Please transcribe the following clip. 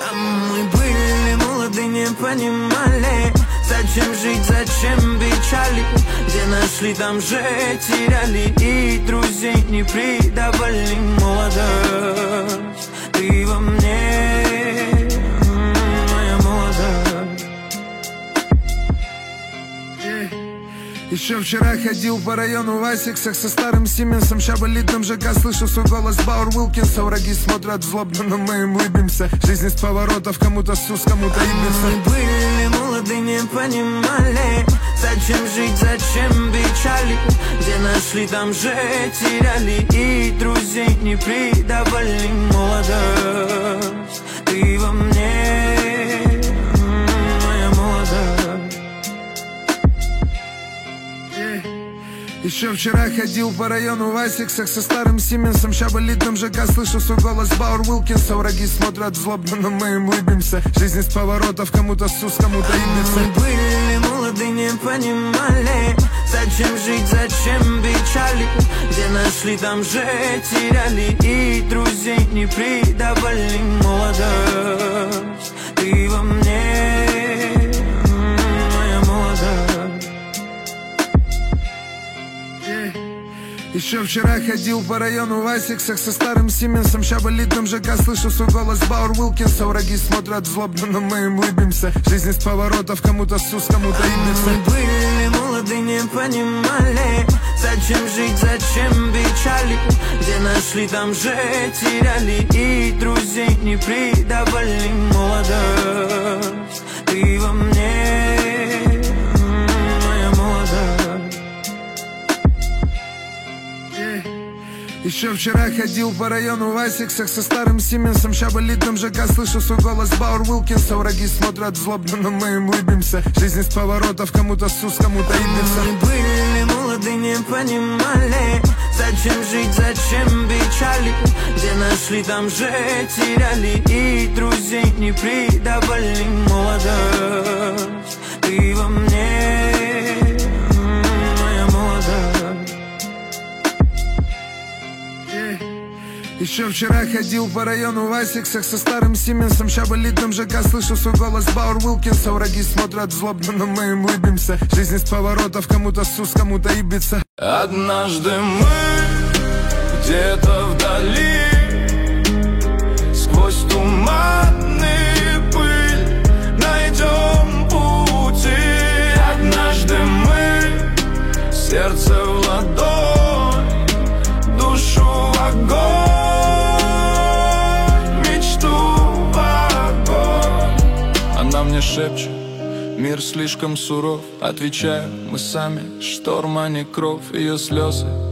Мы были молоды, не понимали, зачем жить, зачем печали. Где нашли, там же теряли, и друзей не предавали. Молодость, ты во мне, моя молодость. Еще вчера ходил по району в Асиксах со старым Сименсом. Ща в элитном ЖК слышу свой голос Бауэр Уилкинса. Враги смотрят злобно, но мы им улыбимся. Жизнь из поворотов, кому-то СУС, кому-то Ибица. Мы были молоды, не понимали, зачем жить, зачем печали. Где нашли, там же теряли, и друзей не предавали. Молодость, ты во мне, моя молодость. Еще вчера ходил по району в Асиксах со старым Сименсом. Ща в элитном ЖК слышу свой голос Бауэр Уилкинса. Враги смотрят злобно, но мы им улыбимся. Жизнь из поворотов, кому-то СУС, кому-то Ибица. Мы были молоды, не понимали, зачем жить, зачем печали. Где нашли, там же теряли, и друзей не предавали. Молодость, ты во мне, моя молодость. Еще вчера ходил по району в Асиксах со старым Сименсом. Ща в элитном ЖК слышу свой голос Бауэр Уилкинса. Враги смотрят злобно, но мы им улыбимся. Жизнь из поворотов, кому-то СУС, кому-то Ибица. Мы были молоды, не понимали, зачем жить, зачем печали. Где нашли, там же теряли, и друзей не предавали. Молодость, ты во мне, моя молодость. Еще вчера ходил по району в Асиксах со старым Сименсом. Ща в элитном ЖК слышу свой голос Бауэр Уилкинса. Враги смотрят злобно, но мы им улыбимся. Жизнь из поворотов, кому-то СУС, кому-то Ибица. Мы были молоды, не понимали, зачем жить, зачем печали. Где нашли, там же теряли, и друзей не предавали. Молодость, ты во мне, моя молодость. Еще вчера ходил по району в Асиксах со старым Сименсом. Ща в элитном ЖК слышу свой голос Бауэр Уилкинса. Враги смотрят злобно, но мы им улыбимся. Жизнь из поворотов, кому-то СУС, кому-то Ибица. Однажды мы где-то вдали, сквозь туман и пыль, найдем пути. Однажды мы сердце в ладонь, душу в огонь. Она мне шепчет, мир слишком суров. Отвечаю, мы сами, шторм, а не кровь. Ее слезы